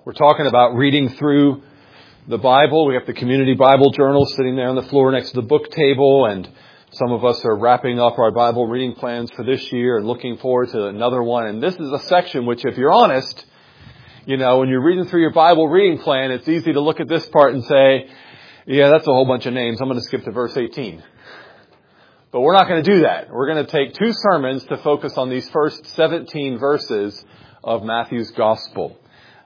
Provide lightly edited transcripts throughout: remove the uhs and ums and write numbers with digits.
We're talking about reading through the Bible. We have the community Bible journal sitting there on the floor next to the book table, and some of us are wrapping up our Bible reading plans for this year and looking forward to another one. And this is a section which, if you're honest, when you're reading through your Bible reading plan, it's easy to look at this part and say, yeah, that's a whole bunch of names. I'm going to skip to verse 18. But we're not going to do that. We're going to take two sermons to focus on these first 17 verses of Matthew's Gospel.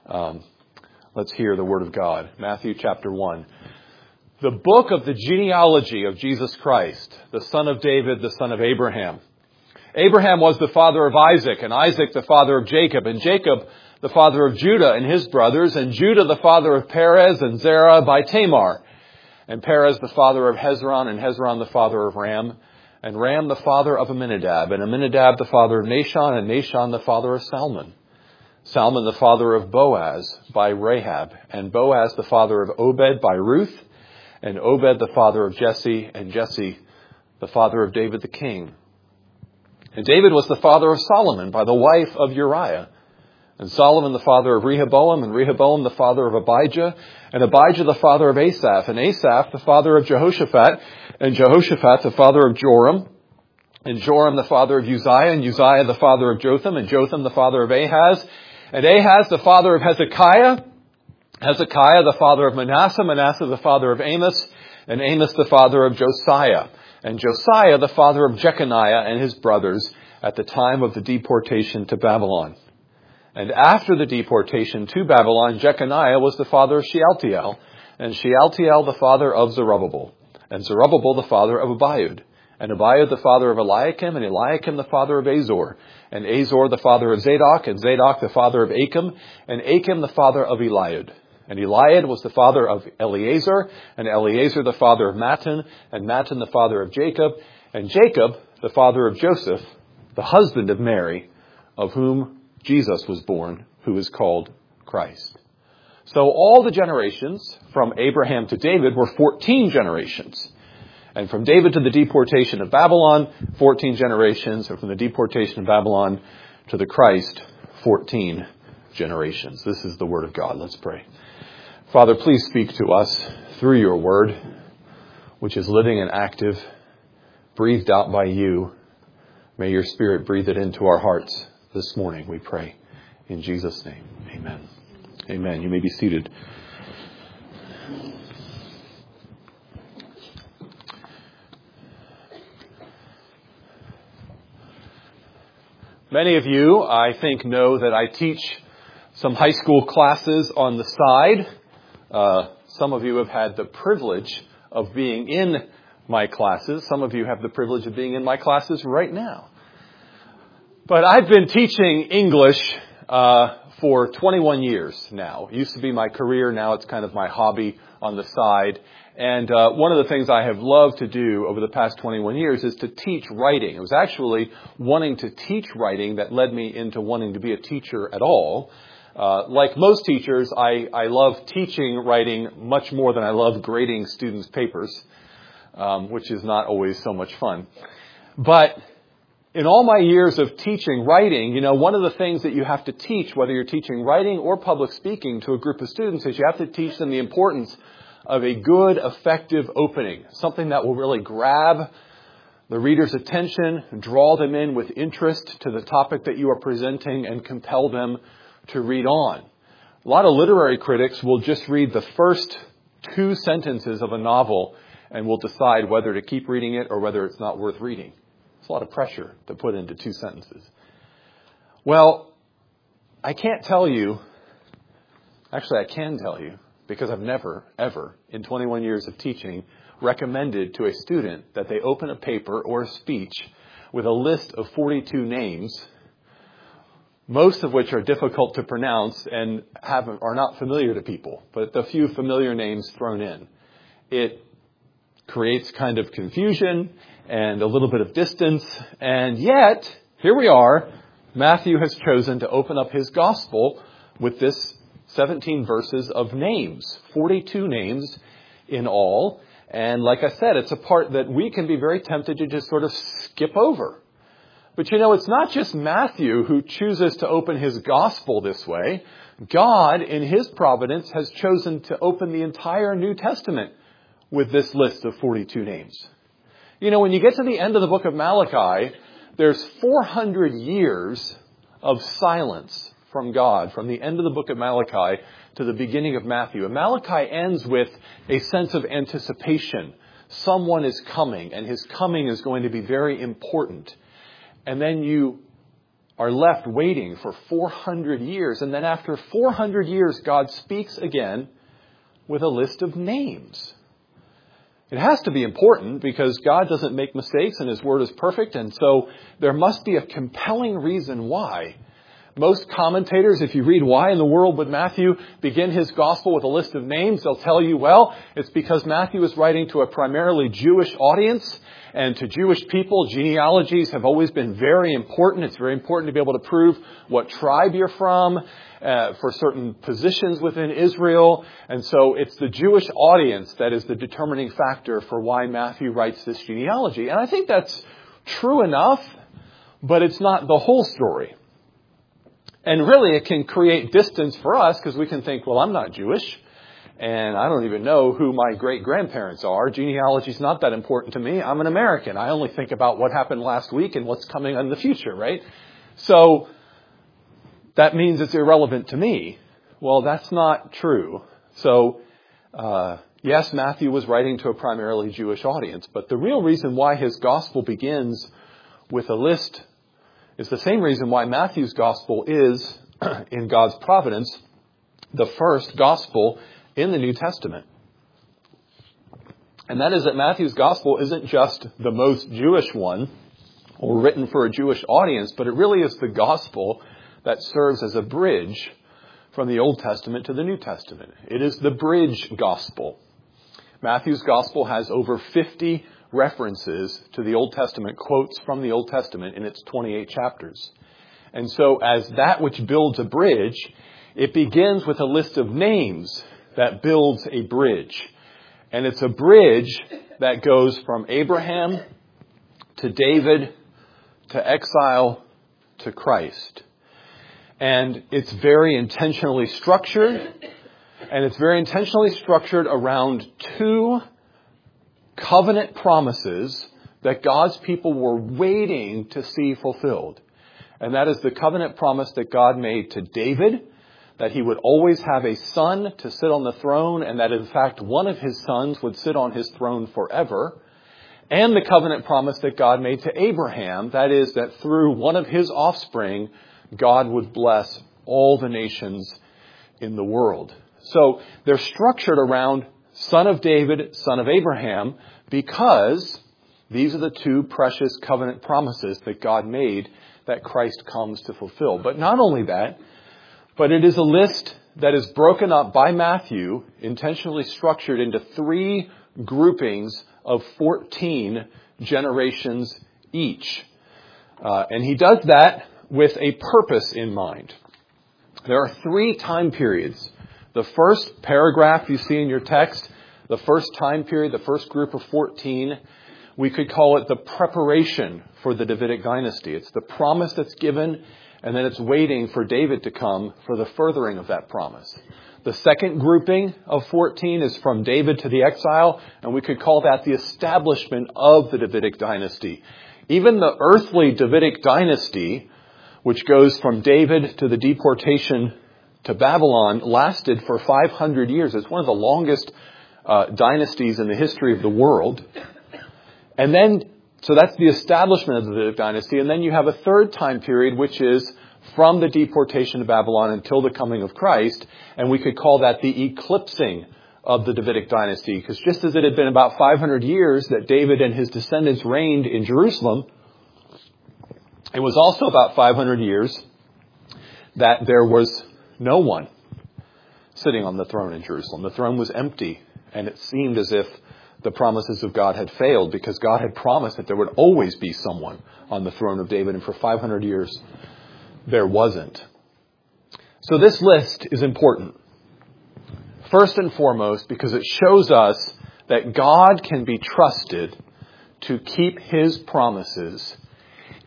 Let's hear the Word of God. Matthew chapter 1. The book of the genealogy of Jesus Christ, the son of David, the son of Abraham. Abraham was the father of Isaac, and Isaac the father of Jacob, and Jacob the father of Judah and his brothers, and Judah the father of Perez and Zerah by Tamar, and Perez the father of Hezron, and Hezron the father of Ram, and Ram the father of Amminadab, and Amminadab the father of Nahshon, and Nahshon the father of Salmon. Salmon the father of Boaz by Rahab, and Boaz the father of Obed by Ruth, and Obed the father of Jesse, and Jesse the father of David the king. And David was the father of Solomon by the wife of Uriah, and Solomon the father of Rehoboam, and Rehoboam the father of Abijah, and Abijah the father of Asaph, and Asaph the father of Jehoshaphat, and Jehoshaphat the father of Joram, and Joram the father of Uzziah, and Uzziah the father of Jotham, and Jotham the father of Ahaz, and Ahaz the father of Hezekiah, Hezekiah the father of Manasseh, Manasseh the father of Amos, and Amos the father of Josiah, and Josiah the father of Jeconiah and his brothers at the time of the deportation to Babylon. And after the deportation to Babylon, Jeconiah was the father of Shealtiel, and Shealtiel the father of Zerubbabel, and Zerubbabel the father of Abiud, and Abiud the father of Eliakim, and Eliakim the father of Azor, and Azor the father of Zadok, and Zadok the father of Achim, and Achim the father of Eliud. And Eliud was the father of Eleazar, and Eleazar the father of Mattan, and Mattan the father of Jacob, and Jacob the father of Joseph, the husband of Mary, of whom Jesus was born, who is called Christ. So all the generations from Abraham to David were 14 generations. And from David to the deportation of Babylon, 14 generations. And from the deportation of Babylon to the Christ, 14 generations. This is the Word of God. Let's pray. Father, please speak to us through your Word, which is living and active, breathed out by you. May your Spirit breathe it into our hearts this morning, we pray. In Jesus' name, amen. Amen. You may be seated. Many of you, I think, know that I teach some high school classes on the side. Some of you have had the privilege of being in my classes. Some of you have the privilege of being in my classes right now. But I've been teaching English for 21 years now. It used to be my career. Now it's kind of my hobby on the side. And one of the things I have loved to do over the past 21 years is to teach writing. It was actually wanting to teach writing that led me into wanting to be a teacher at all. Like most teachers, I love teaching writing much more than I love grading students' papers, which is not always so much fun. But in all my years of teaching writing, one of the things that you have to teach, whether you're teaching writing or public speaking to a group of students, is you have to teach them the importance of a good, effective opening, something that will really grab the reader's attention, draw them in with interest to the topic that you are presenting, and compel them to read on. A lot of literary critics will just read the first 2 sentences of a novel and will decide whether to keep reading it or whether it's not worth reading. It's a lot of pressure to put into 2 sentences. Well, I can't tell you, actually I can tell you, because I've never, ever, in 21 years of teaching, recommended to a student that they open a paper or a speech with a list of 42 names, most of which are difficult to pronounce and are not familiar to people, but the few familiar names thrown in. It creates kind of confusion and a little bit of distance, and yet, here we are, Matthew has chosen to open up his gospel with this 17 verses of names, 42 names in all. And like I said, it's a part that we can be very tempted to just sort of skip over. But it's not just Matthew who chooses to open his gospel this way. God, in his providence, has chosen to open the entire New Testament with this list of 42 names. When you get to the end of the book of Malachi, there's 400 years of silence from God, from the end of the book of Malachi to the beginning of Matthew. And Malachi ends with a sense of anticipation. Someone is coming, and his coming is going to be very important. And then you are left waiting for 400 years. And then after 400 years, God speaks again with a list of names. It has to be important because God doesn't make mistakes and his word is perfect. And so there must be a compelling reason why. Most commentators, if you read why in the world would Matthew begin his gospel with a list of names, they'll tell you, well, it's because Matthew is writing to a primarily Jewish audience. And to Jewish people, genealogies have always been very important. It's very important to be able to prove what tribe you're from for certain positions within Israel. And so it's the Jewish audience that is the determining factor for why Matthew writes this genealogy. And I think that's true enough, but it's not the whole story. And really, it can create distance for us because we can think, well, I'm not Jewish. And I don't even know who my great-grandparents are. Genealogy's not that important to me. I'm an American. I only think about what happened last week and what's coming in the future, right? So that means it's irrelevant to me. Well, that's not true. So, yes, Matthew was writing to a primarily Jewish audience, but the real reason why his gospel begins with a list is the same reason why Matthew's gospel is, in God's providence, the first gospel in the New Testament. And that is that Matthew's gospel isn't just the most Jewish one or written for a Jewish audience, but it really is the gospel that serves as a bridge from the Old Testament to the New Testament. It is the bridge gospel. Matthew's gospel has over 50 references to the Old Testament, quotes from the Old Testament in its 28 chapters. And so as that which builds a bridge, it begins with a list of names that builds a bridge. And it's a bridge that goes from Abraham to David to exile to Christ. And it's very intentionally structured. And it's very intentionally structured around two covenant promises that God's people were waiting to see fulfilled. And that is the covenant promise that God made to David, that he would always have a son to sit on the throne, and that in fact one of his sons would sit on his throne forever. And the covenant promise that God made to Abraham, that is that through one of his offspring, God would bless all the nations in the world. So they're structured around son of David, son of Abraham, because these are the two precious covenant promises that God made that Christ comes to fulfill. But not only that, but it is a list that is broken up by Matthew, intentionally structured into three groupings of 14 generations each. And he does that with a purpose in mind. There are three time periods. The first paragraph you see in your text, the first time period, the first group of 14, we could call it the preparation for the Davidic dynasty. It's the promise that's given, and then it's waiting for David to come for the furthering of that promise. The second grouping of 14 is from David to the exile, and we could call that the establishment of the Davidic dynasty. Even the earthly Davidic dynasty, which goes from David to the deportation to Babylon, lasted for 500 years. It's one of the longest dynasties in the history of the world. And then, so that's the establishment of the Davidic dynasty. And then you have a third time period, which is from the deportation to Babylon until the coming of Christ. And we could call that the eclipsing of the Davidic dynasty. Because just as it had been about 500 years that David and his descendants reigned in Jerusalem, it was also about 500 years that there was no one sitting on the throne in Jerusalem. The throne was empty, and it seemed as if the promises of God had failed because God had promised that there would always be someone on the throne of David, and for 500 years there wasn't. So this list is important. First and foremost, because it shows us that God can be trusted to keep his promises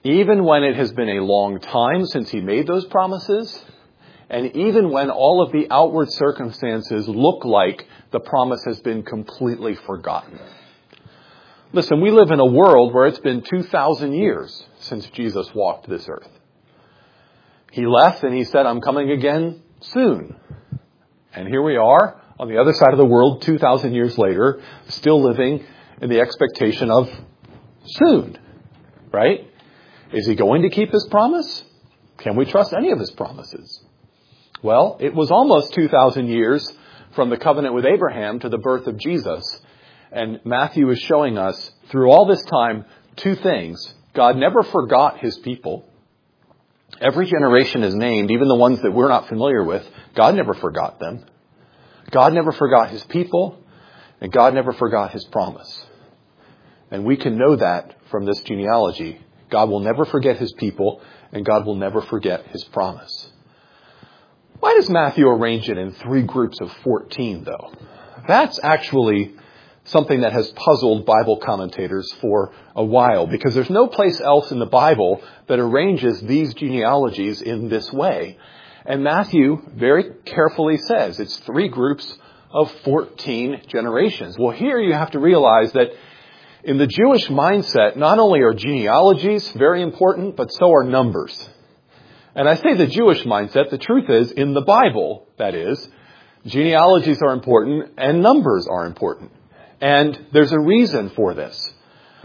even when it has been a long time since he made those promises, and even when all of the outward circumstances look like the promise has been completely forgotten. Listen, we live in a world where it's been 2,000 years since Jesus walked this earth. He left and he said, I'm coming again soon. And here we are on the other side of the world 2,000 years later, still living in the expectation of soon. Right? Is he going to keep his promise? Can we trust any of his promises? Well, it was almost 2,000 years from the covenant with Abraham to the birth of Jesus. And Matthew is showing us through all this time two things. God never forgot his people. Every generation is named, even the ones that we're not familiar with. God never forgot them. God never forgot his people, and God never forgot his promise. And we can know that from this genealogy. God will never forget his people, and God will never forget his promise. Why does Matthew arrange it in 3 groups of 14, though? That's actually something that has puzzled Bible commentators for a while, because there's no place else in the Bible that arranges these genealogies in this way. And Matthew very carefully says it's 3 groups of 14 generations. Well, here you have to realize that in the Jewish mindset, not only are genealogies very important, but so are numbers. And I say the Jewish mindset, the truth is, in the Bible, that is, genealogies are important and numbers are important. And there's a reason for this.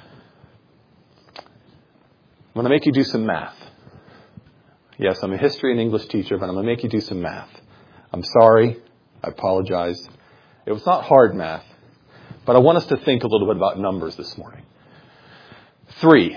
I'm going to make you do some math. Yes, I'm a history and English teacher, but I'm going to make you do some math. I'm sorry. I apologize. It was not hard math, but I want us to think a little bit about numbers this morning. 3.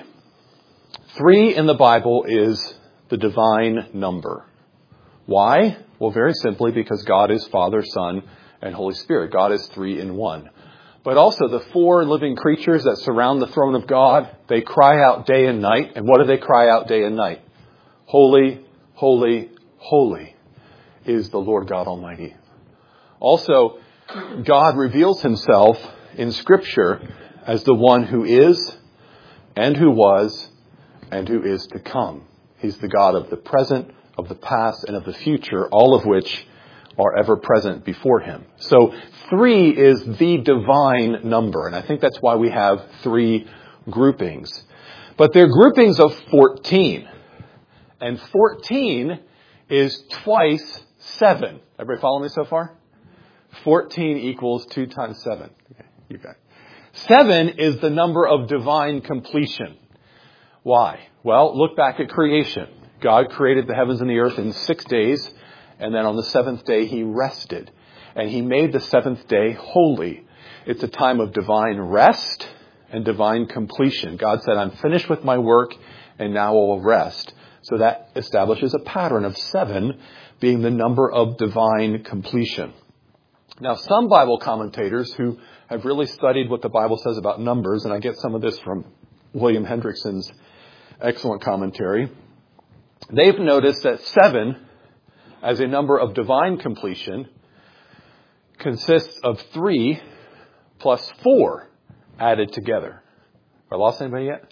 3 in the Bible is the divine number. Why? Well, very simply because God is Father, Son, and Holy Spirit. God is 3 in 1. But also the 4 living creatures that surround the throne of God, they cry out day and night. And what do they cry out day and night? Holy, holy, holy is the Lord God Almighty. Also, God reveals himself in Scripture as the one who is and who was and who is to come. He's the God of the present, of the past, and of the future, all of which are ever present before him. So 3 is the divine number, and I think that's why we have 3 groupings. But they're groupings of 14. And 14 is twice 7. Everybody follow me so far? 14 equals 2 times 7. Okay, you got it. 7 is the number of divine completion. Why? Well, look back at creation. God created the heavens and the earth in 6 days, and then on the 7th day he rested. And he made the 7th day holy. It's a time of divine rest and divine completion. God said, I'm finished with my work, and now I will rest. So that establishes a pattern of 7 being the number of divine completion. Now, some Bible commentators who have really studied what the Bible says about numbers, and I get some of this from William Hendrickson's excellent commentary, they've noticed that 7, as a number of divine completion, consists of 3 plus 4 added together. Have I lost anybody yet?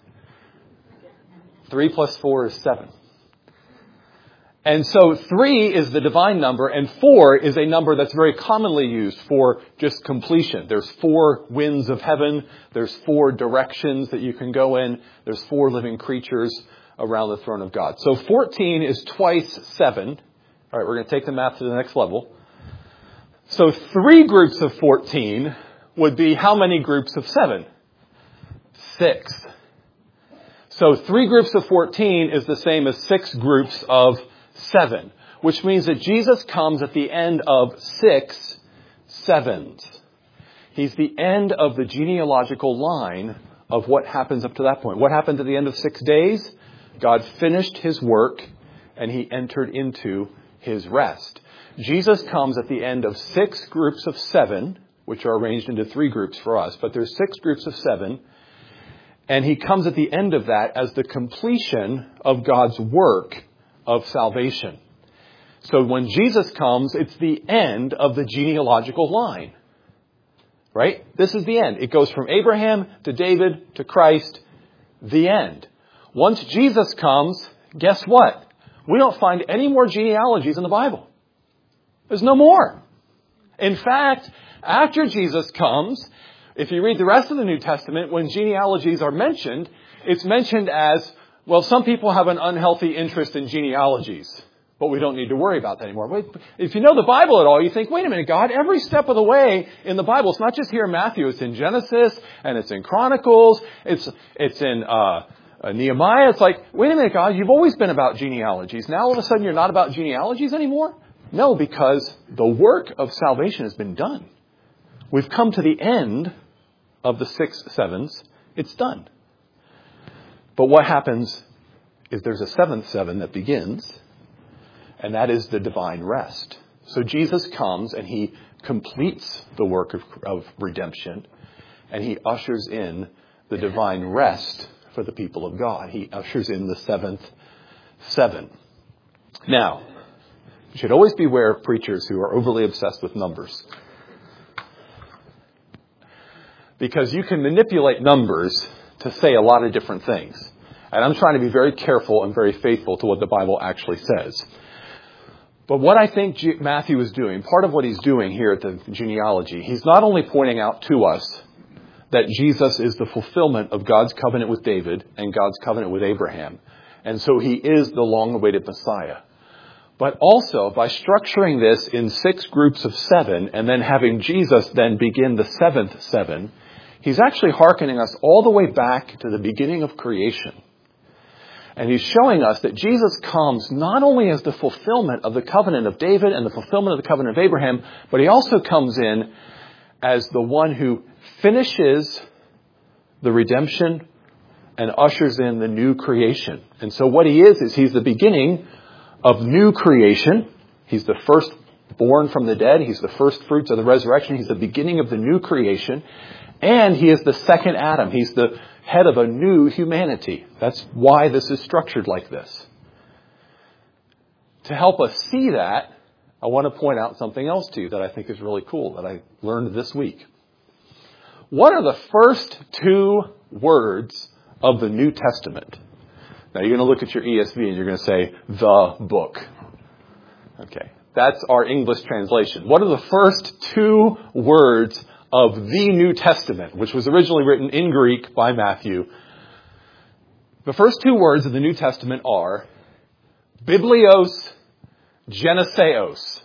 3 plus 4 is 7. And so 3 is the divine number, and 4 is a number that's very commonly used for just completion. There's 4 winds of heaven. There's 4 directions that you can go in. There's 4 living creatures around the throne of God. So 14 is twice 7. All right, we're going to take the math to the next level. So 3 groups of 14 would be how many groups of 7? 6. So 3 groups of 14 is the same as 6 groups of 7, which means that Jesus comes at the end of 6 sevens. He's the end of the genealogical line of what happens up to that point. What happened at the end of 6 days? God finished his work and he entered into his rest. Jesus comes at the end of 6 groups of 7, which are arranged into 3 groups for us, but there's 6 groups of 7. And he comes at the end of that as the completion of God's work of salvation. So when Jesus comes, it's the end of the genealogical line. Right? This is the end. It goes from Abraham to David to Christ, the end. Once Jesus comes, guess what? We don't find any more genealogies in the Bible. There's no more. In fact, after Jesus comes, if you read the rest of the New Testament, when genealogies are mentioned, it's mentioned as, well, some people have an unhealthy interest in genealogies, but we don't need to worry about that anymore. Wait, if you know the Bible at all, you think, wait a minute, God, every step of the way in the Bible, it's not just here in Matthew, it's in Genesis, and it's in Chronicles, it's in Nehemiah. It's like, wait a minute, God, you've always been about genealogies. Now all of a sudden you're not about genealogies anymore? No, because the work of salvation has been done. We've come to the end of the 6 sevens. It's done. But what happens is there's a 7th 7 that begins, and that is the divine rest. So Jesus comes and he completes the work of redemption, and he ushers in the divine rest for the people of God. He ushers in the 7th 7. Now, you should always beware of preachers who are overly obsessed with numbers. Because you can manipulate numbers to say a lot of different things. And I'm trying to be very careful and very faithful to what the Bible actually says. But what I think Matthew is doing, part of what he's doing here at the genealogy, he's not only pointing out to us that Jesus is the fulfillment of God's covenant with David and God's covenant with Abraham. And so he is the long-awaited Messiah. But also, by structuring this in 6 groups of 7 and then having Jesus then begin the 7th 7, he's actually hearkening us all the way back to the beginning of creation. And he's showing us that Jesus comes not only as the fulfillment of the covenant of David and the fulfillment of the covenant of Abraham, but he also comes in as the one who finishes the redemption and ushers in the new creation. And so what he is he's the beginning of new creation. He's the first born from the dead. He's the first fruits of the resurrection. He's the beginning of the new creation. And he is the second Adam. He's the head of a new humanity. That's why this is structured like this. To help us see that, I want to point out something else to you that I think is really cool that I learned this week. What are the first 2 words of the New Testament? Now, you're going to look at your ESV and you're going to say, the book. Okay, that's our English translation. What are the first 2 words of the New Testament, which was originally written in Greek by Matthew? The first 2 words of the New Testament are Biblios, Geneseos.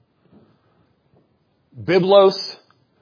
Biblos,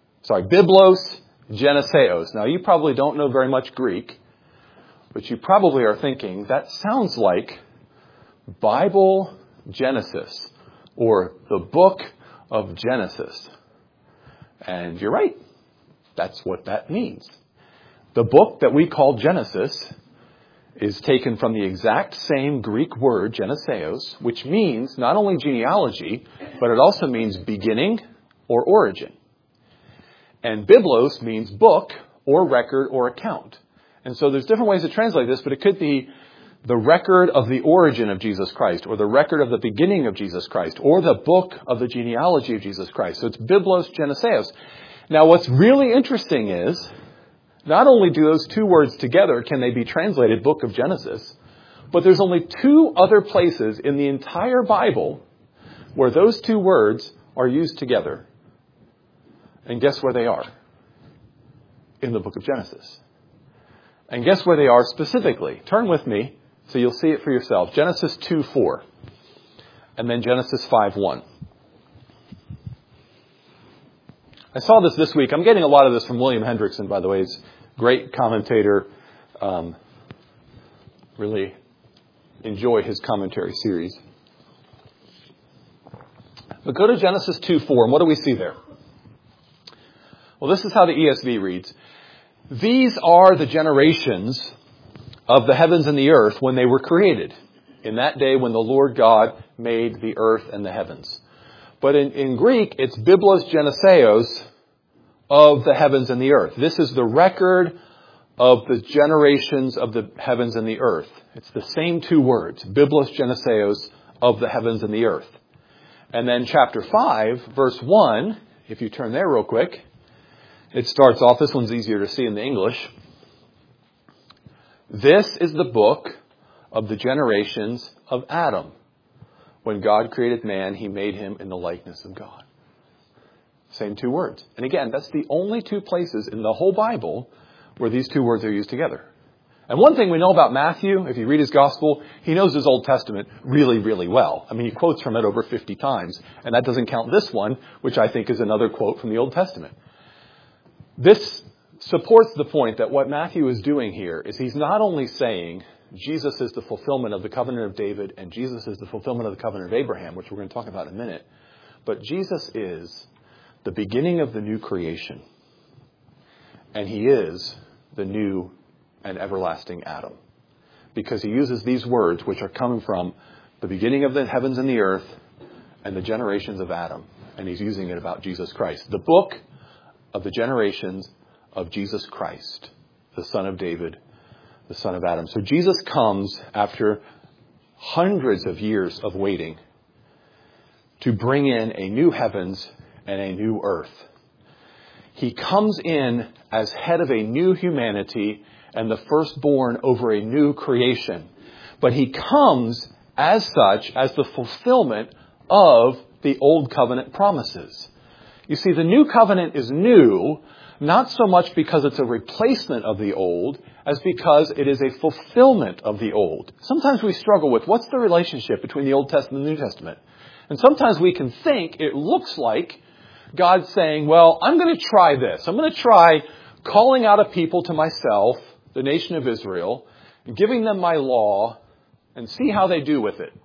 Geneseos. Now, you probably don't know very much Greek, but you probably are thinking, that sounds like Bible Genesis, or the book of Genesis. And you're right. That's what that means. The book that we call Genesis is taken from the exact same Greek word, Geneseos, which means not only genealogy, but it also means beginning or origin. And Biblos means book or record or account. And so there's different ways to translate this, but it could be the record of the origin of Jesus Christ, or the record of the beginning of Jesus Christ, or the book of the genealogy of Jesus Christ. So it's Biblos Geneseos. Now, what's really interesting is, not only do those 2 words together can they be translated book of Genesis, but there's only 2 other places in the entire Bible where those 2 words are used together. And guess where they are? In the book of Genesis. And guess where they are specifically? Turn with me so you'll see it for yourself. Genesis 2:4. And then Genesis 5:1. I saw this week. I'm getting a lot of this from William Hendrickson, by the way. He's a great commentator. Really enjoy his commentary series. But go to Genesis 2:4, and what do we see there? Well, this is how the ESV reads. These are the generations of the heavens and the earth when they were created, in that day when the Lord God made the earth and the heavens. But in Greek, it's Biblos Geneseos of the heavens and the earth. This is the record of the generations of the heavens and the earth. It's the same 2 words, Biblos Geneseos of the heavens and the earth. And then chapter 5, verse 1, if you turn there real quick, it starts off, this one's easier to see in the English. This is the book of the generations of Adam. When God created man, he made him in the likeness of God. Same two words. And again, that's the only two places in the whole Bible where these two words are used together. And one thing we know about Matthew, if you read his gospel, he knows his Old Testament really, really well. I mean, he quotes from it over 50 times. And that doesn't count this one, which I think is another quote from the Old Testament. This supports the point that what Matthew is doing here is he's not only saying Jesus is the fulfillment of the covenant of David and Jesus is the fulfillment of the covenant of Abraham, which we're going to talk about in a minute, but Jesus is the beginning of the new creation. And he is the new and everlasting Adam. Because he uses these words, which are coming from the beginning of the heavens and the earth and the generations of Adam. And he's using it about Jesus Christ. The book of the generations of Jesus Christ, the son of David, the son of Adam. So Jesus comes after hundreds of years of waiting to bring in a new heavens and a new earth. He comes in as head of a new humanity and the firstborn over a new creation. But he comes as such as the fulfillment of the old covenant promises. You see, the new covenant is new, not so much because it's a replacement of the old, as because it is a fulfillment of the old. Sometimes we struggle with what's the relationship between the Old Testament and the New Testament. And sometimes we can think it looks like God's saying, well, I'm going to try this. I'm going to try calling out a people to myself, the nation of Israel, giving them my law, and see how they do with it.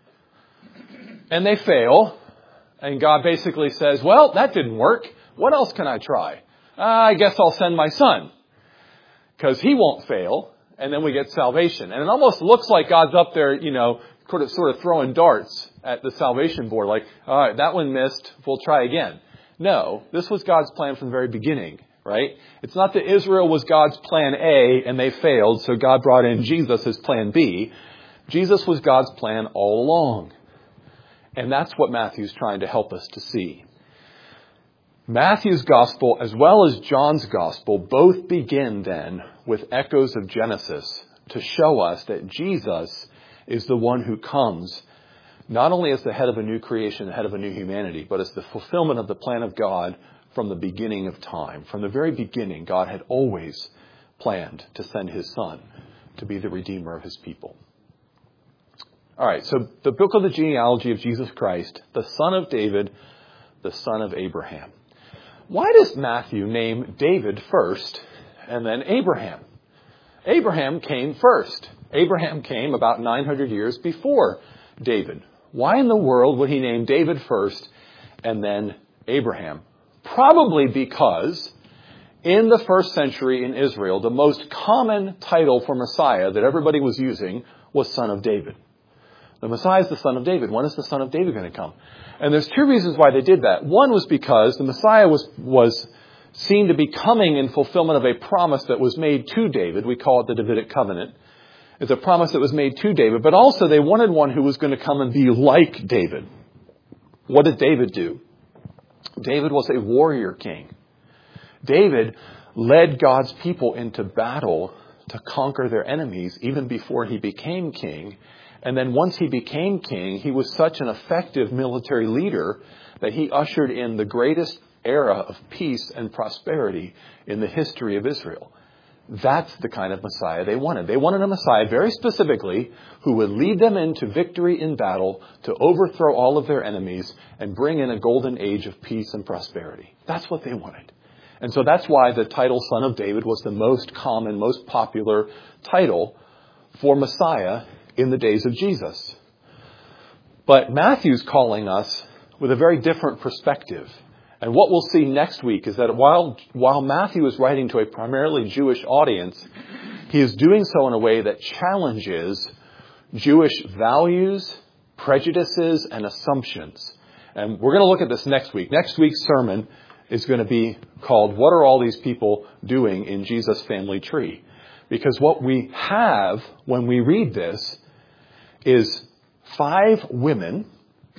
And they fail. And God basically says, well, that didn't work. What else can I try? I guess I'll send my son, because he won't fail. And then we get salvation. And it almost looks like God's up there, sort of throwing darts at the salvation board. Like, all right, that one missed. We'll try again. No, this was God's plan from the very beginning, right? It's not that Israel was God's plan A and they failed, so God brought in Jesus as plan B. Jesus was God's plan all along. And that's what Matthew's trying to help us to see. Matthew's gospel, as well as John's gospel, both begin then with echoes of Genesis to show us that Jesus is the one who comes not only as the head of a new creation, the head of a new humanity, but as the fulfillment of the plan of God from the beginning of time. From the very beginning, God had always planned to send his son to be the redeemer of his people. All right, so the book of the genealogy of Jesus Christ, the son of David, the son of Abraham. Why does Matthew name David first and then Abraham? Abraham came first. Abraham came about 900 years before David. Why in the world would he name David first and then Abraham? Probably because in the first century in Israel, the most common title for Messiah that everybody was using was Son of David. The Messiah is the Son of David. When is the Son of David going to come? And there's two reasons why they did that. One was because the Messiah was seen to be coming in fulfillment of a promise that was made to David. We call it the Davidic covenant. It's a promise that was made to David, but also they wanted one who was going to come and be like David. What did David do? David was a warrior king. David led God's people into battle to conquer their enemies even before he became king. And then once he became king, he was such an effective military leader that he ushered in the greatest era of peace and prosperity in the history of Israel. That's the kind of Messiah they wanted. They wanted a Messiah very specifically who would lead them into victory in battle to overthrow all of their enemies and bring in a golden age of peace and prosperity. That's what they wanted. And so that's why the title Son of David was the most common, most popular title for Messiah in the days of Jesus. But Matthew's calling us with a very different perspective. And what we'll see next week is that while Matthew is writing to a primarily Jewish audience, he is doing so in a way that challenges Jewish values, prejudices, and assumptions. And we're going to look at this next week. Next week's sermon is going to be called, What Are All These People Doing in Jesus' Family Tree? Because what we have when we read this is 5 women,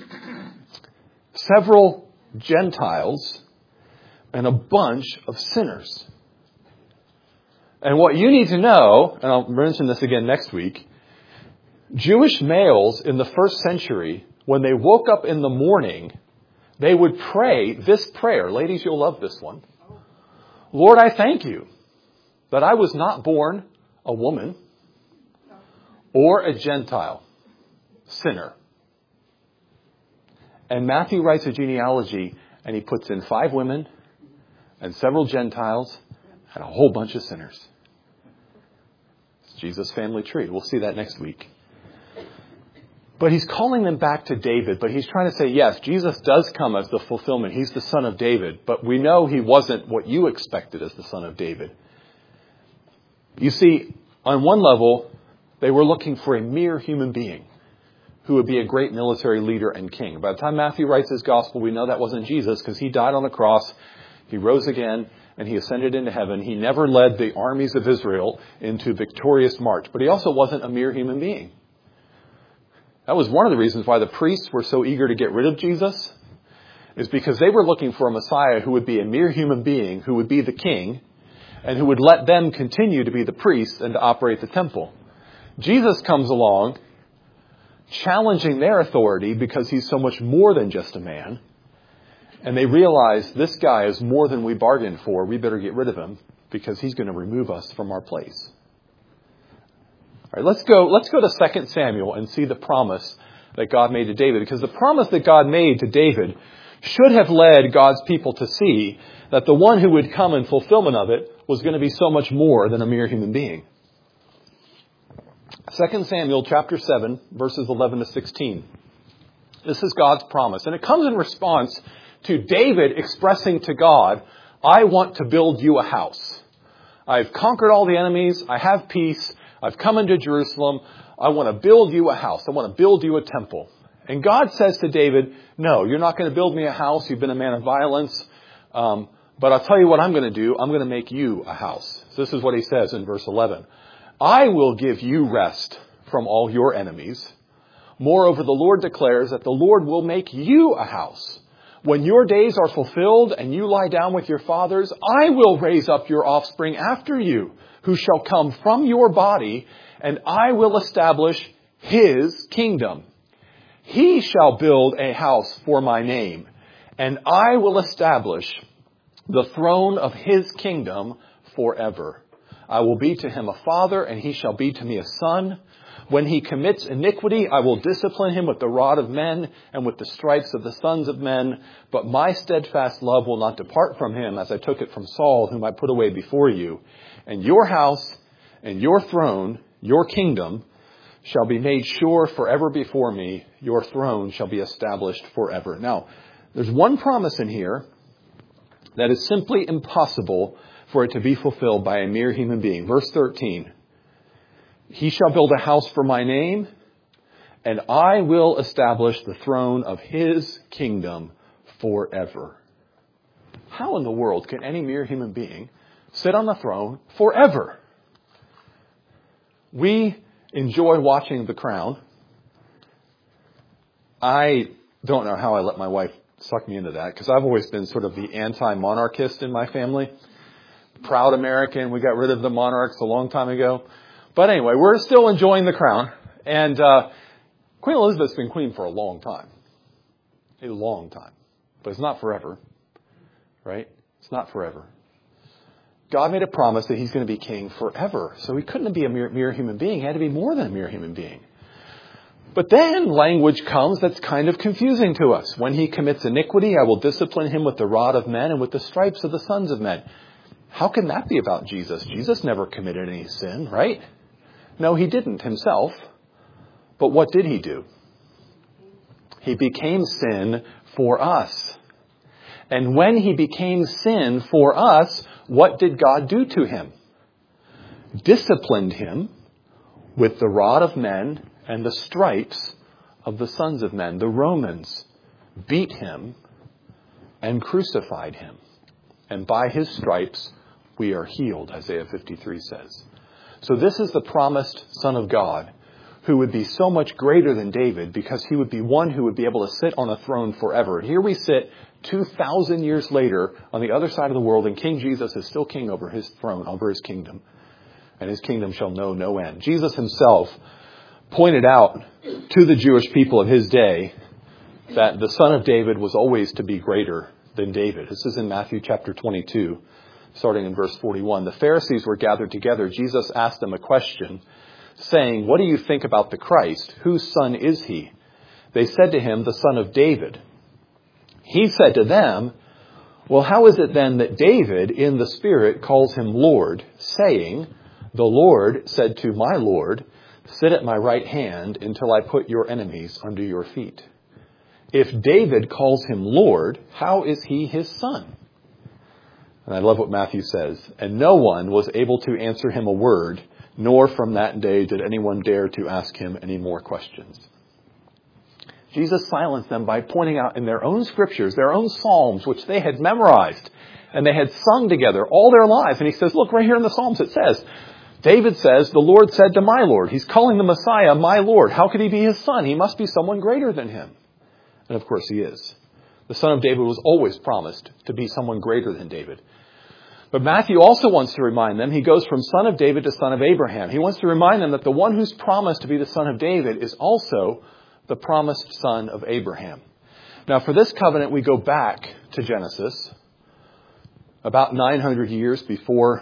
several Gentiles, and a bunch of sinners. And what you need to know, and I'll mention this again next week, Jewish males in the first century, when they woke up in the morning, they would pray this prayer. Ladies, you'll love this one. Lord, I thank you that I was not born a woman or a Gentile sinner. And Matthew writes a genealogy, and he puts in 5 women and several Gentiles and a whole bunch of sinners. It's Jesus' family tree. We'll see that next week. But he's calling them back to David. But he's trying to say, yes, Jesus does come as the fulfillment. He's the son of David. But we know he wasn't what you expected as the son of David. You see, on one level, they were looking for a mere human being who would be a great military leader and king. By the time Matthew writes his gospel, we know that wasn't Jesus because he died on the cross, he rose again, and he ascended into heaven. He never led the armies of Israel into victorious march. But he also wasn't a mere human being. That was one of the reasons why the priests were so eager to get rid of Jesus, is because they were looking for a Messiah who would be a mere human being, who would be the king, and who would let them continue to be the priests and to operate the temple. Jesus comes along, challenging their authority because he's so much more than just a man. And they realize this guy is more than we bargained for. We better get rid of him because he's going to remove us from our place. All right, let's go to 2 Samuel and see the promise that God made to David. Because the promise that God made to David should have led God's people to see that the one who would come in fulfillment of it was going to be so much more than a mere human being. 2 Samuel chapter 7, verses 11 to 16. This is God's promise. And it comes in response to David expressing to God, I want to build you a house. I've conquered all the enemies. I have peace. I've come into Jerusalem. I want to build you a house. I want to build you a temple. And God says to David, no, you're not going to build me a house. You've been a man of violence. But I'll tell you what I'm going to do. I'm going to make you a house. So this is what he says in verse 11. I will give you rest from all your enemies. Moreover, the Lord declares that the Lord will make you a house. When your days are fulfilled and you lie down with your fathers, I will raise up your offspring after you, who shall come from your body, and I will establish his kingdom. He shall build a house for my name, and I will establish the throne of his kingdom forever. I will be to him a father, and he shall be to me a son. When he commits iniquity, I will discipline him with the rod of men and with the stripes of the sons of men. But my steadfast love will not depart from him, as I took it from Saul, whom I put away before you. And your house and your throne, your kingdom, shall be made sure forever before me. Your throne shall be established forever. Now, there's one promise in here that is simply impossible for it to be fulfilled by a mere human being. Verse 13. He shall build a house for my name, and I will establish the throne of his kingdom forever. How in the world can any mere human being sit on the throne forever? We enjoy watching The Crown. I don't know how I let my wife suck me into that, because I've always been sort of the anti-monarchist in my family. Proud American. We got rid of the monarchs a long time ago. But anyway, we're still enjoying The Crown. And Queen Elizabeth's been queen for a long time. A long time. But it's not forever. Right? It's not forever. God made a promise that he's going to be king forever. So he couldn't be a mere human being. He had to be more than a mere human being. But then language comes that's kind of confusing to us. When he commits iniquity, I will discipline him with the rod of men and with the stripes of the sons of men. How can that be about Jesus? Jesus never committed any sin, right? No, he didn't himself. But what did he do? He became sin for us. And when he became sin for us, what did God do to him? Disciplined him with the rod of men and the stripes of the sons of men. The Romans beat him and crucified him. And by his stripes we are healed, Isaiah 53 says. So this is the promised Son of God, who would be so much greater than David, because he would be one who would be able to sit on a throne forever. Here we sit 2,000 years later on the other side of the world, and King Jesus is still king over his throne, over his kingdom. And his kingdom shall know no end. Jesus himself pointed out to the Jewish people of his day that the son of David was always to be greater than David. This is in Matthew chapter 22, starting in verse 41. The Pharisees were gathered together. Jesus asked them a question, saying, "What do you think about the Christ? Whose son is he?" They said to him, "The son of David." He said to them, "Well, how is it then that David in the Spirit calls him Lord, saying, 'The Lord said to my Lord, sit at my right hand until I put your enemies under your feet'? If David calls him Lord, how is he his son?" And I love what Matthew says. And no one was able to answer him a word, nor from that day did anyone dare to ask him any more questions. Jesus silenced them by pointing out in their own scriptures, their own psalms, which they had memorized and they had sung together all their lives. And he says, look, right here in the Psalms it says, David says, "The Lord said to my Lord." He's calling the Messiah my Lord. How could he be his son? He must be someone greater than him. And of course he is. The son of David was always promised to be someone greater than David. But Matthew also wants to remind them, he goes from son of David to son of Abraham. He wants to remind them that the one who's promised to be the son of David is also the promised son of Abraham. Now, for this covenant, we go back to Genesis, about 900 years before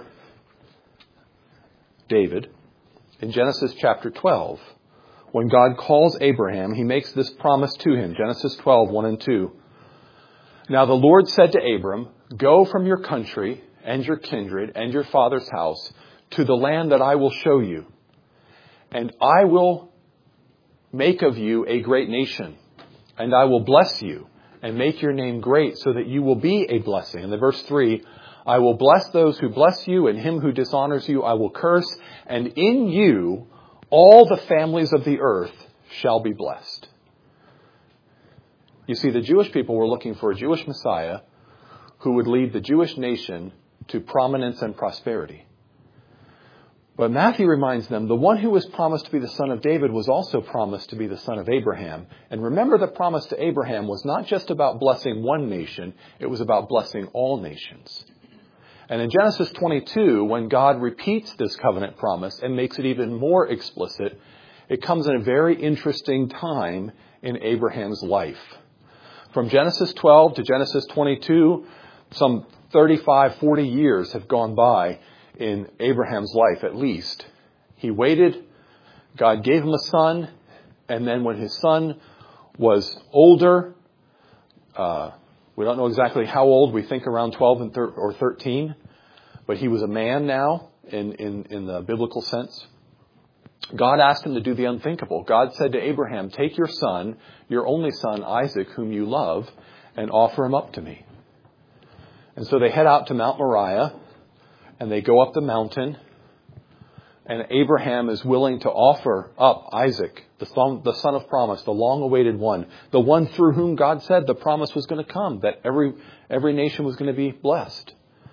David. In Genesis chapter 12, when God calls Abraham, he makes this promise to him. Genesis 12, 1 and 2. "Now the Lord said to Abram, 'Go from your country and your kindred and your father's house to the land that I will show you. And I will make of you a great nation, and I will bless you and make your name great so that you will be a blessing.'" And the verse 3, "I will bless those who bless you, and him who dishonors you I will curse, and in you all the families of the earth shall be blessed." You see, the Jewish people were looking for a Jewish Messiah who would lead the Jewish nation to prominence and prosperity. But Matthew reminds them the one who was promised to be the son of David was also promised to be the son of Abraham. And remember, the promise to Abraham was not just about blessing one nation, it was about blessing all nations. And in Genesis 22, when God repeats this covenant promise and makes it even more explicit, it comes in a very interesting time in Abraham's life. From Genesis 12 to Genesis 22, some 35, 40 years have gone by in Abraham's life at least. He waited, God gave him a son, and then when his son was older, we don't know exactly how old, we think around 12 or 13, but he was a man now in the biblical sense. God asked him to do the unthinkable. God said to Abraham, "Take your son, your only son, Isaac, whom you love, and offer him up to me." And so they head out to Mount Moriah, and they go up the mountain, and Abraham is willing to offer up Isaac, the son of promise, the long-awaited one, the one through whom God said the promise was going to come, that every nation was going to be blessed.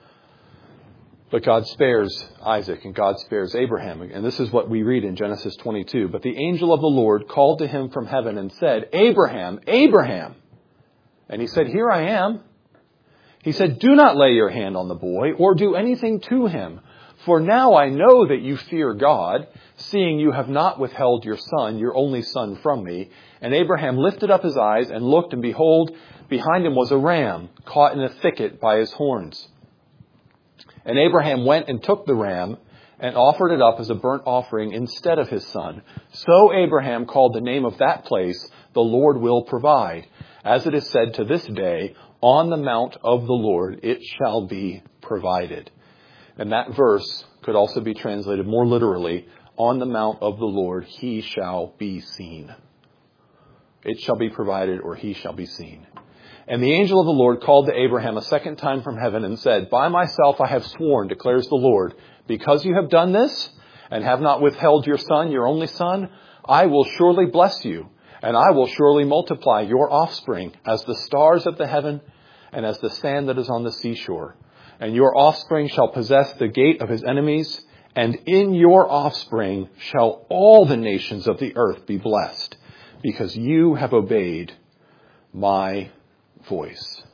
But God spares Isaac, and God spares Abraham. And this is what we read in Genesis 22. "But the angel of the Lord called to him from heaven and said, 'Abraham, Abraham!' And he said, 'Here I am.' He said, 'Do not lay your hand on the boy or do anything to him. For now I know that you fear God, seeing you have not withheld your son, your only son, from me.' And Abraham lifted up his eyes and looked, and behold, behind him was a ram caught in a thicket by his horns. And Abraham went and took the ram and offered it up as a burnt offering instead of his son. So Abraham called the name of that place, 'The Lord will provide.' As it is said to this day, 'On the mount of the Lord it shall be provided.'" And that verse could also be translated more literally, "On the mount of the Lord he shall be seen." It shall be provided, or he shall be seen. "And the angel of the Lord called to Abraham a second time from heaven and said, 'By myself I have sworn, declares the Lord, because you have done this and have not withheld your son, your only son, I will surely bless you, and I will surely multiply your offspring as the stars of the heaven and as the sand that is on the seashore. And your offspring shall possess the gate of his enemies, and in your offspring shall all the nations of the earth be blessed, because you have obeyed my voice."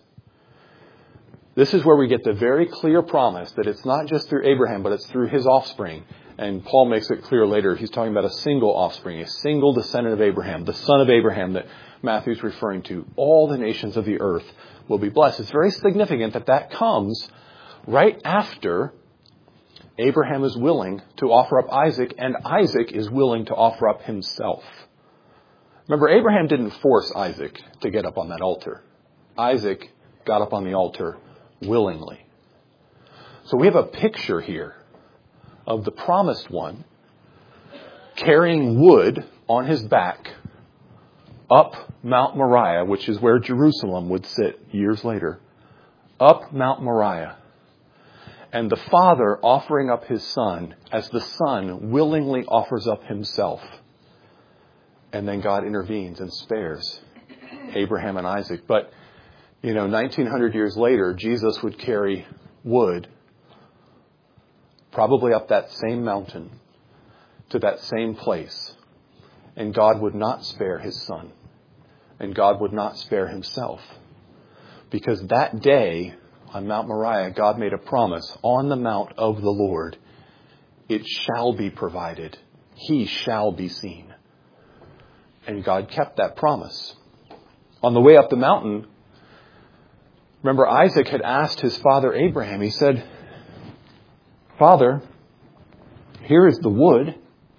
This is where we get the very clear promise that it's not just through Abraham, but it's through his offspring. And Paul makes it clear later, he's talking about a single offspring, a single descendant of Abraham, the son of Abraham that Matthew's referring to. All the nations of the earth will be blessed. It's very significant that that comes right after Abraham is willing to offer up Isaac, and Isaac is willing to offer up himself. Remember, Abraham didn't force Isaac to get up on that altar. Isaac got up on the altar willingly. So we have a picture here of the promised one carrying wood on his back up Mount Moriah, which is where Jerusalem would sit years later, up Mount Moriah. And the father offering up his son as the son willingly offers up himself. And then God intervenes and spares Abraham and Isaac. But, 1900 years later, Jesus would carry wood probably up that same mountain to that same place. And God would not spare his son. And God would not spare himself. Because that day on Mount Moriah, God made a promise on the mount of the Lord. It shall be provided. He shall be seen. And God kept that promise. On the way up the mountain, remember Isaac had asked his father Abraham, he said, Father, here is the wood,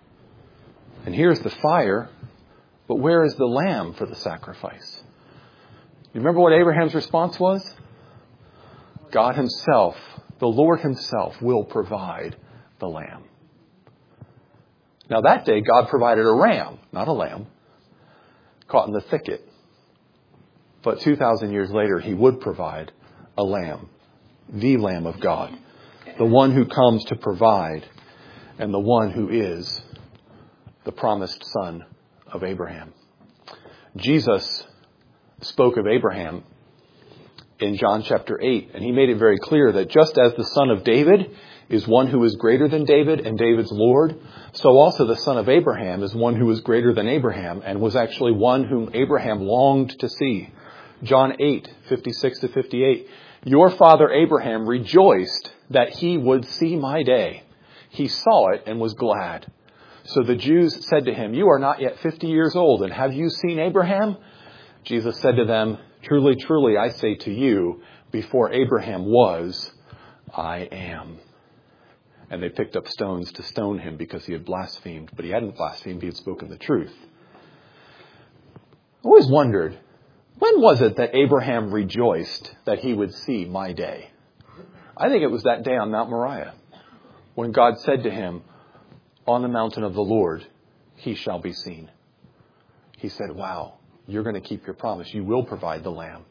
and here is the fire, but where is the lamb for the sacrifice? You remember what Abraham's response was? God himself, the Lord himself, will provide the lamb. Now that day, God provided a ram, not a lamb, caught in the thicket. But 2,000 years later, he would provide a lamb, the Lamb of God, the one who comes to provide, and the one who is the promised son of Abraham. Jesus spoke of Abraham in John chapter 8, and he made it very clear that just as the son of David is one who is greater than David and David's Lord, so also the son of Abraham is one who is greater than Abraham and was actually one whom Abraham longed to see. John 8, 56 to 58. Your father Abraham rejoiced that he would see my day. He saw it and was glad. So the Jews said to him, you are not yet 50 years old, and have you seen Abraham? Jesus said to them, truly, truly, I say to you, before Abraham was, I am. And they picked up stones to stone him because he had blasphemed. But he hadn't blasphemed, he had spoken the truth. I always wondered, when was it that Abraham rejoiced that he would see my day? I think it was that day on Mount Moriah, when God said to him, on the mountain of the Lord, he shall be seen. He said, wow, you're going to keep your promise. You will provide the lamb.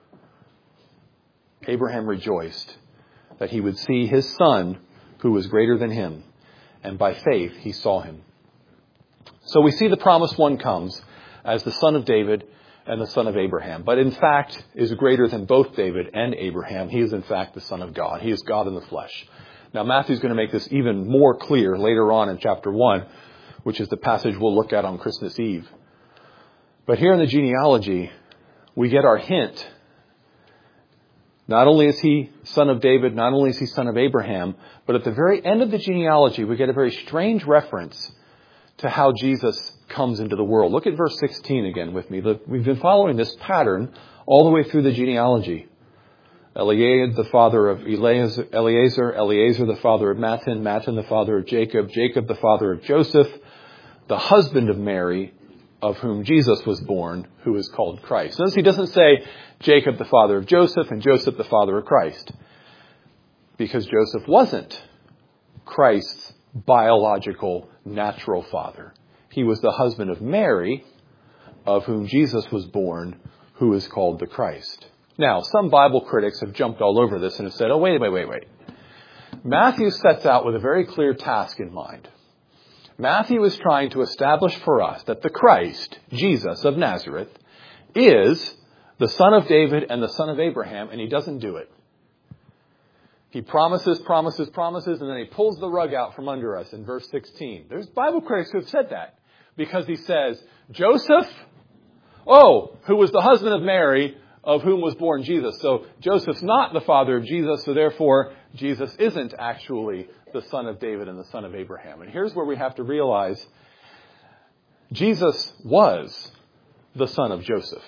Abraham rejoiced that he would see his son, who was greater than him. And by faith, he saw him. So we see the promised one comes as the son of David and the son of Abraham. But in fact, is greater than both David and Abraham. He is in fact the son of God. He is God in the flesh. Now Matthew's going to make this even more clear later on in chapter 1, which is the passage we'll look at on Christmas Eve. But here in the genealogy, we get our hint. Not only is he son of David, not only is he son of Abraham, but at the very end of the genealogy, we get a very strange reference to how Jesus comes into the world. Look at verse 16 again with me. We've been following this pattern all the way through the genealogy. Eliad, the father of Eleazar, Eleazar, the father of Matthan, Matthan, the father of Jacob, Jacob, the father of Joseph, the husband of Mary, of whom Jesus was born, who is called Christ. Notice he doesn't say Jacob, the father of Joseph, and Joseph, the father of Christ. Because Joseph wasn't Christ's biological, natural father. He was the husband of Mary, of whom Jesus was born, who is called the Christ. Now, some Bible critics have jumped all over this and have said, oh, wait. Matthew sets out with a very clear task in mind. Matthew is trying to establish for us that the Christ, Jesus of Nazareth, is the son of David and the son of Abraham, and he doesn't do it. He promises, and then he pulls the rug out from under us in verse 16. There's Bible critics who have said that because he says, Joseph, who was the husband of Mary, of whom was born Jesus. So Joseph's not the father of Jesus, so therefore Jesus isn't actually the son of David and the son of Abraham. And here's where we have to realize Jesus was the son of Joseph.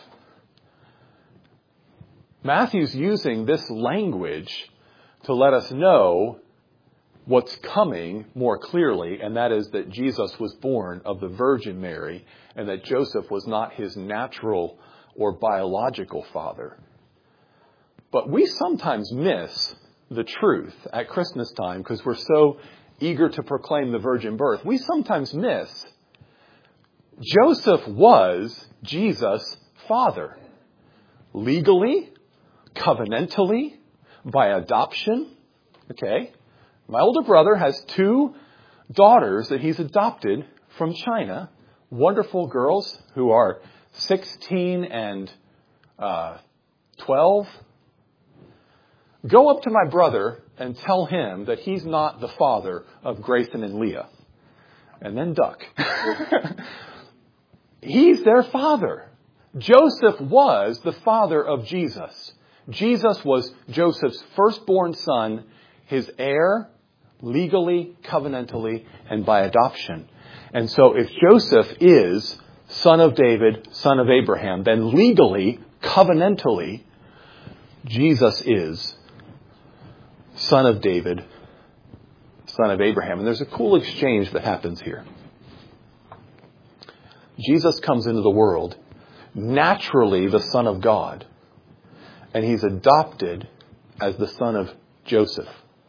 Matthew's using this language to let us know what's coming more clearly, and that is that Jesus was born of the Virgin Mary and that Joseph was not his natural or biological father. But we sometimes miss the truth at Christmas time because we're so eager to proclaim the virgin birth. We sometimes miss Joseph was Jesus' father. Legally, covenantally, by adoption. Okay? My older brother has 2 daughters that he's adopted from China. Wonderful girls who are 16 and 12. Go up to my brother and tell him that he's not the father of Grayson and Leah. And then duck. He's their father. Joseph was the father of Jesus. Jesus was Joseph's firstborn son, his heir, legally, covenantally, and by adoption. And so if Joseph is son of David, son of Abraham, then legally, covenantally, Jesus is son of David, son of Abraham. And there's a cool exchange that happens here. Jesus comes into the world, naturally the Son of God, and he's adopted as the son of Joseph.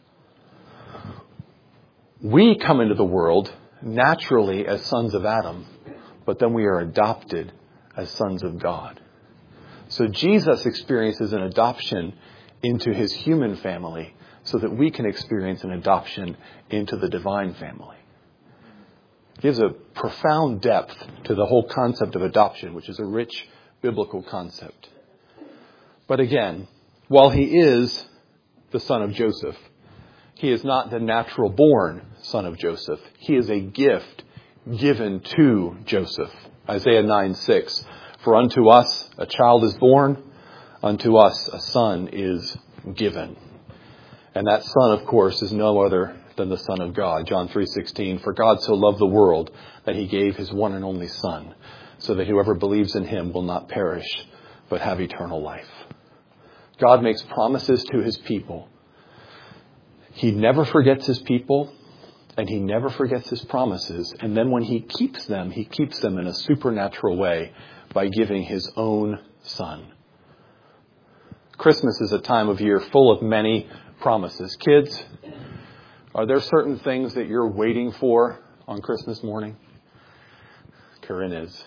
We come into the world naturally as sons of Adam, but then we are adopted as sons of God. So Jesus experiences an adoption into his human family so that we can experience an adoption into the divine family. It gives a profound depth to the whole concept of adoption, which is a rich biblical concept. But again, while he is the son of Joseph, he is not the natural born son of Joseph. He is a gift given to Joseph. Isaiah 9:6. For unto us a child is born, unto us a son is given. And that son, of course, is no other than the Son of God. John 3:16. For God so loved the world that he gave his one and only Son, so that whoever believes in him will not perish, but have eternal life. God makes promises to his people. He never forgets his people, and he never forgets his promises. And then when he keeps them in a supernatural way by giving his own Son. Christmas is a time of year full of many promises. Kids, are there certain things that you're waiting for on Christmas morning? Corinne is.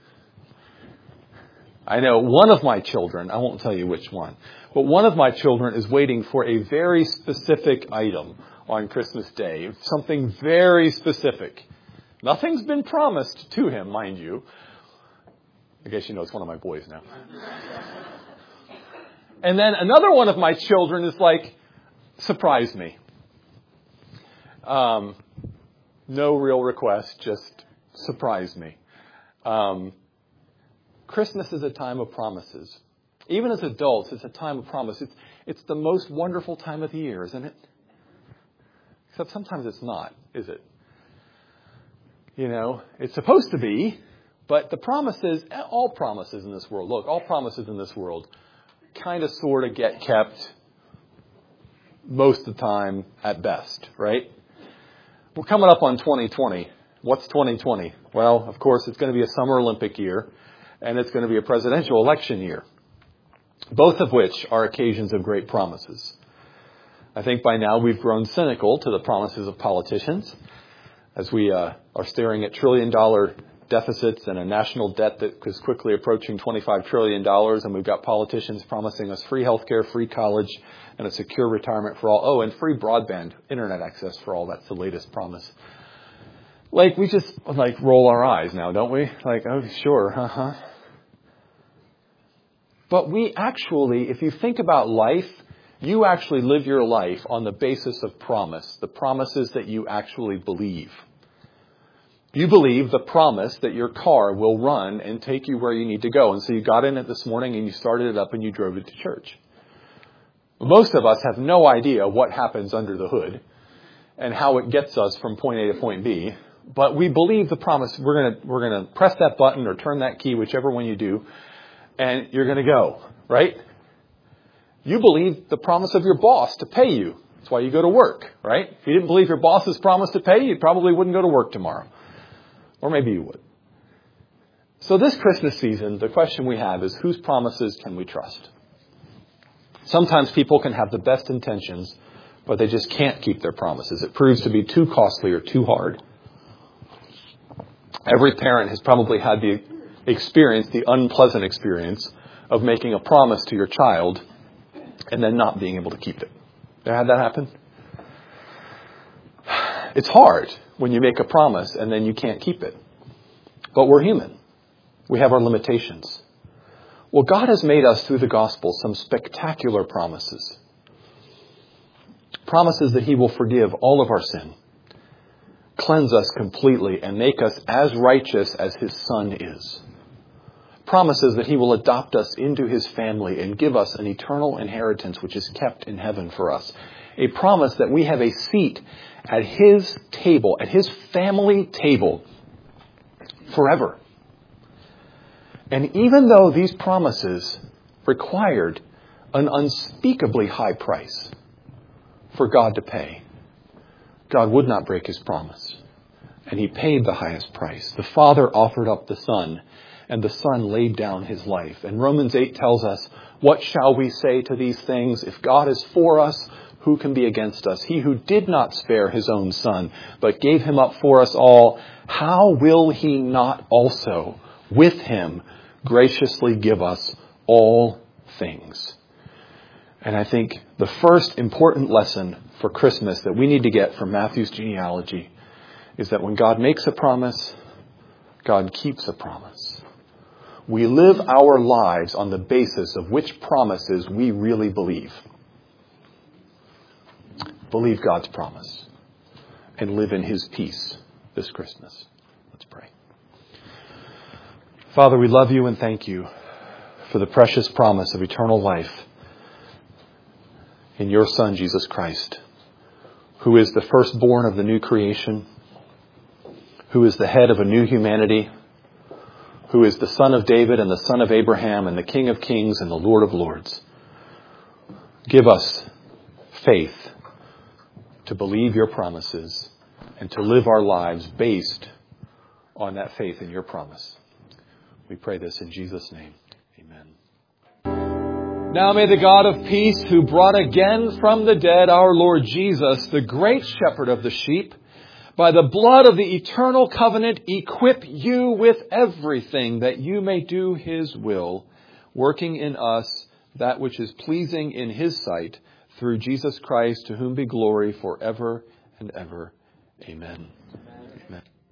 I know one of my children, I won't tell you which one, but one of my children is waiting for a very specific item on Christmas Day. Something very specific. Nothing's been promised to him, mind you. I guess you know it's one of my boys now. And then another one of my children is like, surprise me. No real request, just surprise me. Christmas is a time of promises. Even as adults, it's a time of promise. It's the most wonderful time of the year, isn't it? Except sometimes it's not, is it? You know, it's supposed to be, but the promises, all promises in this world, look, all promises in this world kind of sort of get kept most of the time at best, right? We're coming up on 2020. What's 2020? Well, of course, it's going to be a Summer Olympic year, and it's going to be a presidential election year, both of which are occasions of great promises. I think by now we've grown cynical to the promises of politicians as we are staring at trillion-dollar deficits and a national debt that is quickly approaching $25 trillion, and we've got politicians promising us free healthcare, free college, and a secure retirement for all. Oh, and free broadband internet access for all. That's the latest promise. Like, we just, like, roll our eyes now, don't we? Like, oh, sure, But we actually, if you think about life, you actually live your life on the basis of promise, the promises that you actually believe. You believe the promise that your car will run and take you where you need to go. And so you got in it this morning and you started it up and you drove it to church. Most of us have no idea what happens under the hood. and how it gets us from point A to point B. But we believe the promise. We're going to press that button or turn that key, whichever one you do, and you're going to go, right? You believe the promise of your boss to pay you. That's why you go to work, right? If you didn't believe your boss's promise to pay you, you probably wouldn't go to work tomorrow. Or maybe you would. So this Christmas season, the question we have is, whose promises can we trust? Sometimes people can have the best intentions, but they just can't keep their promises. It proves to be too costly or too hard. Every parent has probably had the unpleasant experience of making a promise to your child and then not being able to keep it. You ever had that happen? It's hard when you make a promise and then you can't keep it. But we're human. We have our limitations. Well, God has made us through the gospel some spectacular promises. Promises that He will forgive all of our sin, cleanse us completely, and make us as righteous as His Son is. Promises that He will adopt us into His family and give us an eternal inheritance which is kept in heaven for us. A promise that we have a seat at His table, at His family table, forever. And even though these promises required an unspeakably high price for God to pay, God would not break His promise. And He paid the highest price. The Father offered up the Son, and the Son laid down His life. And Romans 8 tells us, what shall we say to these things? If God is for us, who can be against us? He who did not spare His own Son, but gave Him up for us all, how will He not also with Him graciously give us all things? And I think the first important lesson for Christmas that we need to get from Matthew's genealogy is that when God makes a promise, God keeps a promise. We live our lives on the basis of which promises we really believe. Believe God's promise and live in His peace this Christmas. Let's pray. Father, we love You and thank You for the precious promise of eternal life in Your Son, Jesus Christ, who is the firstborn of the new creation, who is the head of a new humanity, who is the Son of David and the Son of Abraham and the King of Kings and the Lord of Lords. Give us faith to believe Your promises and to live our lives based on that faith in Your promise. We pray this in Jesus' name. Amen. Now may the God of peace, who brought again from the dead our Lord Jesus, the great shepherd of the sheep, by the blood of the eternal covenant, equip you with everything that you may do His will, working in us that which is pleasing in His sight, through Jesus Christ, to whom be glory forever and ever. Amen.